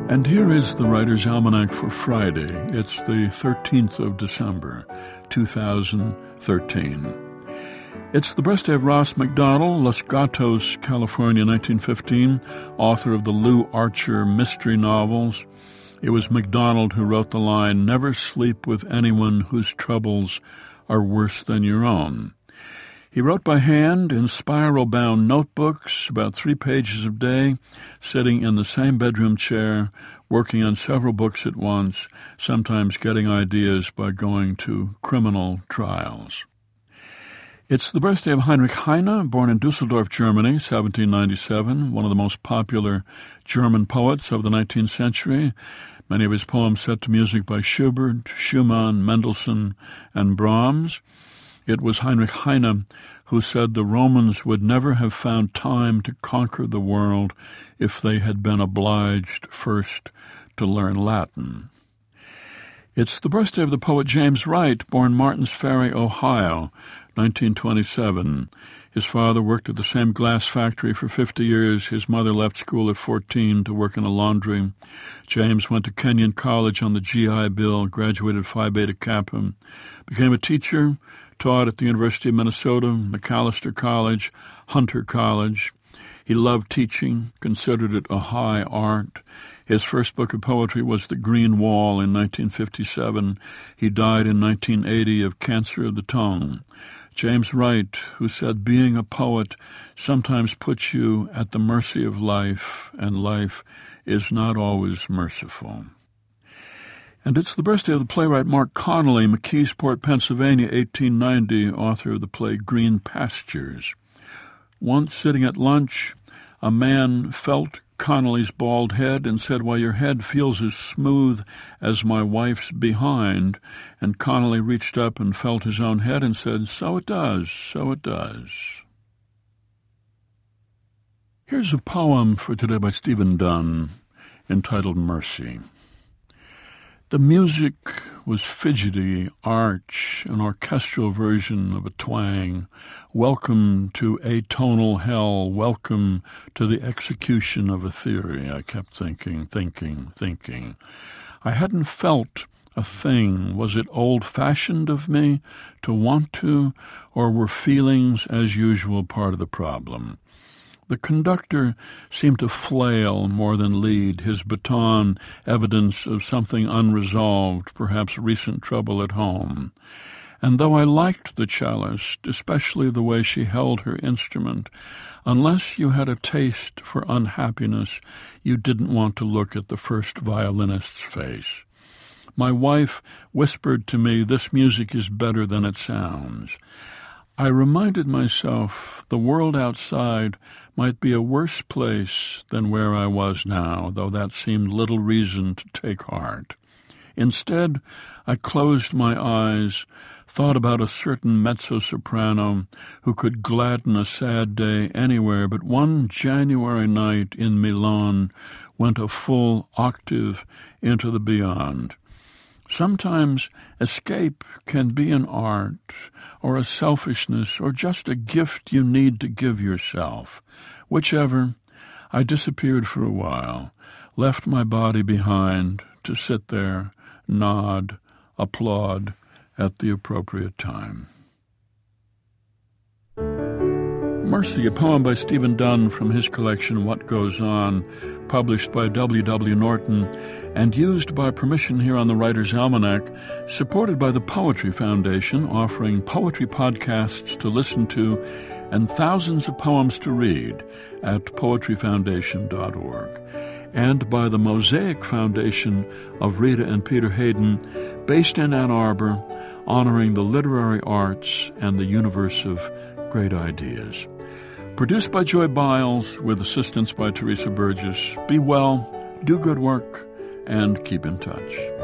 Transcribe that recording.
And here is the Writer's Almanac for Friday. It's the 13th of December, 2013. It's the birthday of Ross McDonald, Los Gatos, California, 1915, author of the Lou Archer mystery novels. It was McDonald who wrote the line, "Never sleep with anyone whose troubles are worse than your own." He wrote by hand in spiral-bound notebooks, about 3 pages a day, sitting in the same bedroom chair, working on several books at once, sometimes getting ideas by going to criminal trials. It's the birthday of Heinrich Heine, born in Dusseldorf, Germany, 1797, one of the most popular German poets of the 19th century. Many of his poems set to music by Schubert, Schumann, Mendelssohn, and Brahms. It was Heinrich Heine who said the Romans would never have found time to conquer the world if they had been obliged first to learn Latin. It's the birthday of the poet James Wright, born Martins Ferry, Ohio, 1927. His father worked at the same glass factory for 50 years. His mother left school at 14 to work in a laundry. James went to Kenyon College on the GI Bill, graduated Phi Beta Kappa, became a teacher, taught at the University of Minnesota, Macalester College, Hunter College. He loved teaching, considered it a high art. His first book of poetry was The Green Wall in 1957. He died in 1980 of cancer of the tongue. James Wright, who said being a poet sometimes puts you at the mercy of life, and life is not always merciful. And it's the birthday of the playwright Mark Connelly, McKeesport, Pennsylvania, 1890, author of the play Green Pastures. Once sitting at lunch, a man felt Connelly's bald head and said, "Why, your head feels as smooth as my wife's behind." And Connelly reached up and felt his own head and said, "So it does, so it does." Here's a poem for today by Stephen Dunn entitled Mercy. The music was fidgety, arch, an orchestral version of a twang. Welcome to atonal hell, welcome to the execution of a theory. I kept thinking. I hadn't felt a thing. Was it old-fashioned of me to want to, or were feelings, as usual, part of the problem? The conductor seemed to flail more than lead, his baton evidence of something unresolved, perhaps recent trouble at home. And though I liked the cellist, especially the way she held her instrument, unless you had a taste for unhappiness, you didn't want to look at the first violinist's face. My wife whispered to me, "This music is better than it sounds." I reminded myself the world outside might be a worse place than where I was now, though that seemed little reason to take heart. Instead, I closed my eyes, thought about a certain mezzo-soprano who could gladden a sad day anywhere, but one January night in Milan went a full octave into the beyond. Sometimes escape can be an art, or a selfishness, or just a gift you need to give yourself. Whichever, I disappeared for a while, left my body behind to sit there, nod, applaud at the appropriate time. Mercy, a poem by Stephen Dunn from his collection What Goes On, published by W. W. Norton, and used by permission here on the Writer's Almanac, supported by the Poetry Foundation, offering poetry podcasts to listen to and thousands of poems to read at poetryfoundation.org, and by the Mosaic Foundation of Rita and Peter Hayden, based in Ann Arbor, honoring the literary arts and the universe of great ideas. Produced by Joy Biles, with assistance by Teresa Burgess. Be well, do good work, and keep in touch.